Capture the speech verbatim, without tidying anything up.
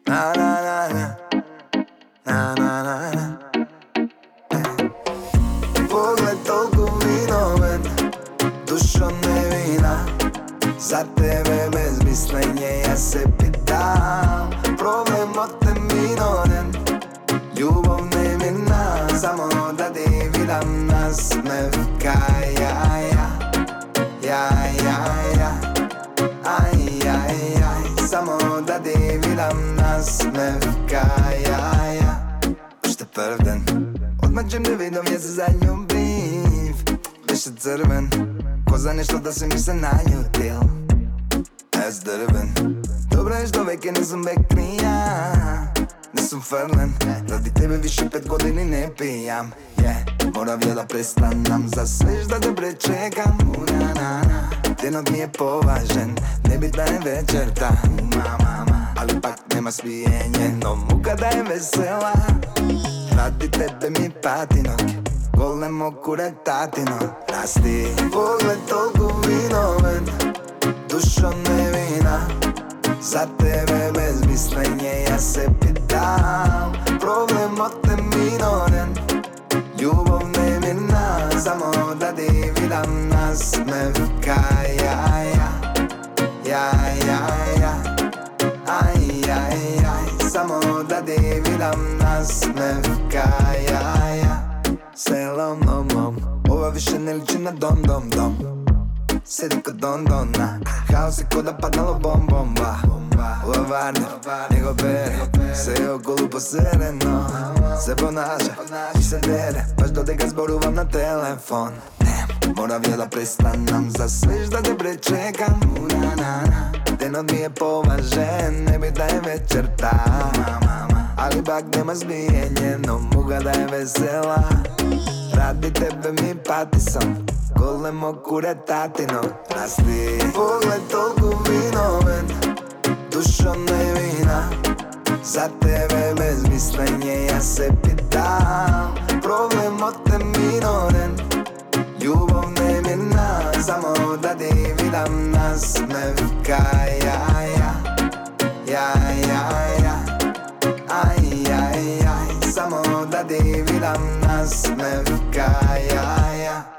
Na na na na, na na na na. Pogled toliko vinoven, dušo nevina. Za tebe bez mišljenja ja se pitam. Problem od te minoren, ljubav nevina. Samo da ti vidim nasmevka. Ja, ja, ja, ja, ja. Aj, aj, aj. Samo da ti vidim nasmevka. Ja, ja. Още първ ден отмъчим да видам я се залюбив. Беше цървен, ко за нещо да се ми се наютил. Аз дървен, добре, що веке не съм бе крия. Не съм фърлен, заради тебе више пет години не пиям. Yeah. Моравя да престанам, за свежда да пречекам. У-на-на-на. Денът ми е по-важен, небитна е вечерта. У-ма-ма-ма. Али пак нема спиение, но мука да е весела. Ради тебе ми пати ноги, големо куретатино. Расти поглед толкова виновен, душо невина. За тебе без мисленje ja se pitam. Problem od te minoren, ljubav nevina. Samo da ti vidim nasmevka. Ja, ja, ja, ja, ja. Aj, aj, aj. Samo da ti vidim nasmevka. Ja, ja. Selom, om, om. Ova više ne liči na dom, dom, dom. Sedi kod Dondona, haos je ko da padnalo bom, bomba. Ova Varner, nego bere, sve okolo posereno. Se ponaša i se dere, baš do ga zboruvam na telefon. Moravia da prestanam, za svežda te prečekam. U-na-na-na. Denot mi je považen, ne bi da je večer ta. Ali bak nema zbijenje, no muga da je vesela. Radi tebe mi pati sam, golemo kuretatino. Rasti pogled toliko vinoven, dušo nevina. Za tebe bez mišljenja ja se pitam. Problem od te minoren, ljubav nevina. Samo da ti vidim nasmevka. Ja, ja, ja, ja, ja. Aj, aj, aj. Samo da ti vidim nasmevka. Ja, ja.